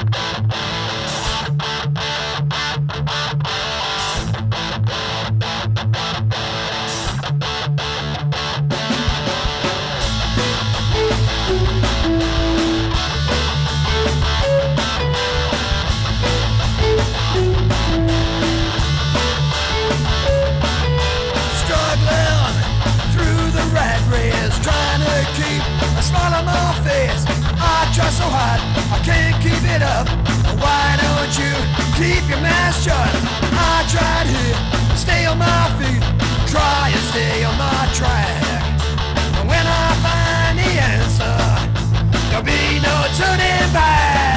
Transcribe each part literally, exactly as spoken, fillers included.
Try so hard, I can't keep it up. Why don't you keep your mouth shut? I tried here, stay on my feet, try and stay on my track. And when I find the answer, there'll be no turning back.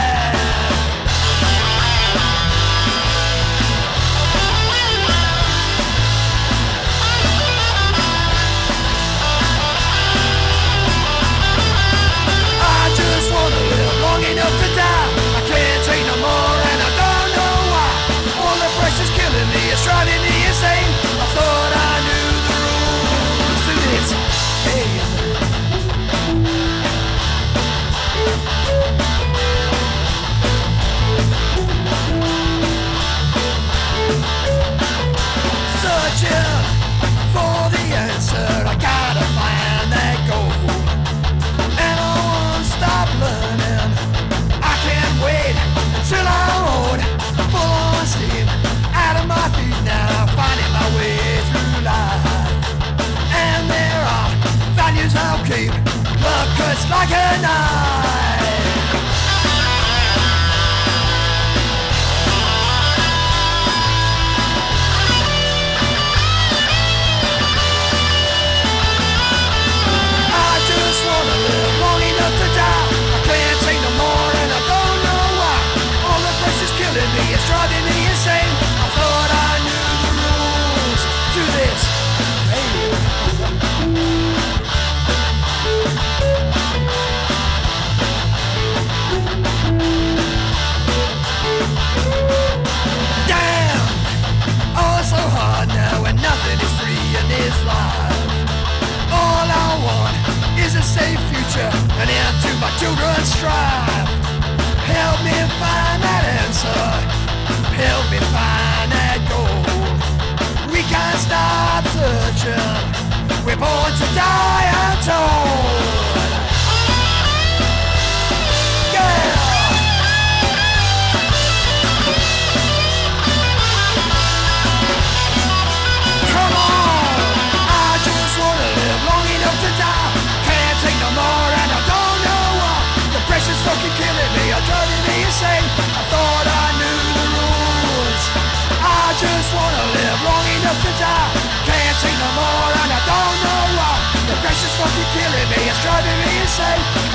Enough to die, I can't take no more and I don't know why. All the pressure's killing me, it's driving me insane. I thought I knew the rules to this game. Searching for the answer, I gotta find that goal. And I won't stop learning, wait until I'm old, full on steam, out of my feet now, finding my way through life. And there are values I'll keep, love cuts like a knife. I just wanna live long enough to die, I can't take no more and I don't killing me, it's driving me insane. I thought I knew the rules to this game. Damn, oh it's so hard now and nothing is free in this life. All I want is a safe future, an end to my children's strife. Help me find that answer, help me find that goal. We can't stop searching, we're born to die, I'm told. Yeah. Come on, I just wanna live long enough to die. Can't take no more and I don't know why. The pressure's fucking killing me, I'm driving me insane. I thought I knew the rules, I just wanna live long enough to die. Can't take no more and I don't know why. The pressure's fucking killing me, it's driving me insane.